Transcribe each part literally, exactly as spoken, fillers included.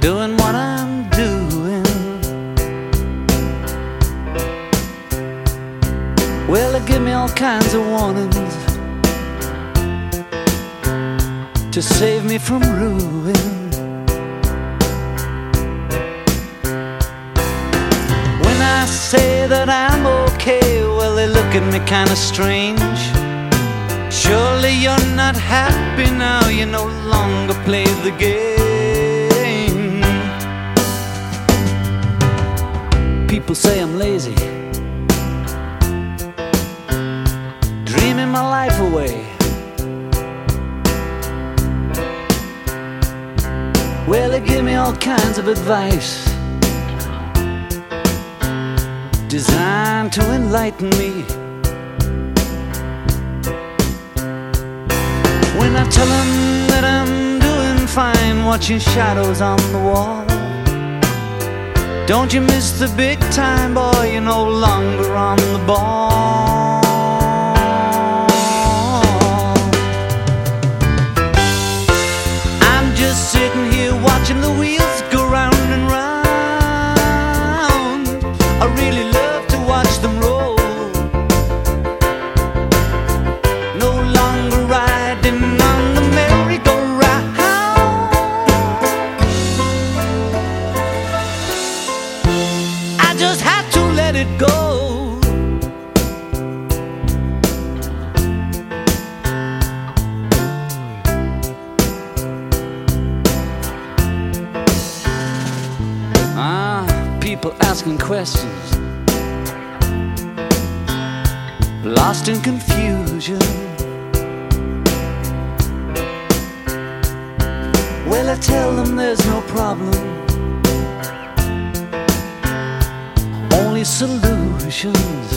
doing what I'm doing. Well, they give me all kinds of warnings to save me from ruin. When I say that I'm okay, well, they look at me kind of strange. Surely you're not happy now, you no longer play the game. People say I'm lazy, dreaming my life away. Well, they give me all kinds of advice designed to enlighten me. When I tell them that I'm doing fine, watching shadows on the wall, don't you miss the big time, boy, you're no longer on the ball. I'm just sitting here watching the wheels go round and round. I really love to watch them roll. No longer riding on the merry-go-round. I just had to let it go. Ah, people asking questions, lost in confusion. Well, I tell them there's no problem, only solutions.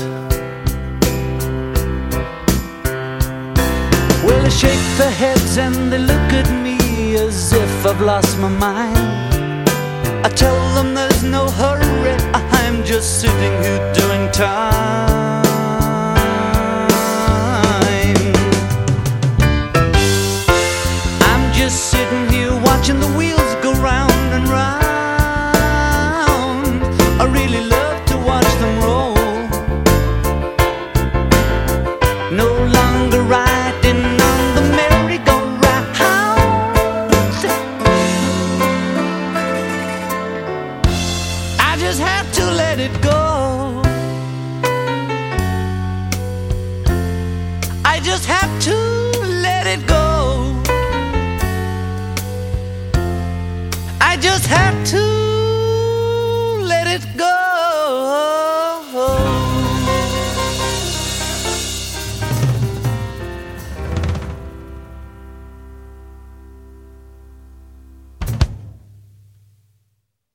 Well, they shake their heads and they look at me as if I've lost my mind. I tell them there's no hurry, I'm just sitting here doing time. I'm just sitting here watching the wheels go round and round. I really love to watch them roll. No longer riding on the merry-go-round. I just have to let it go. I just have to let it go. I just have to let it go.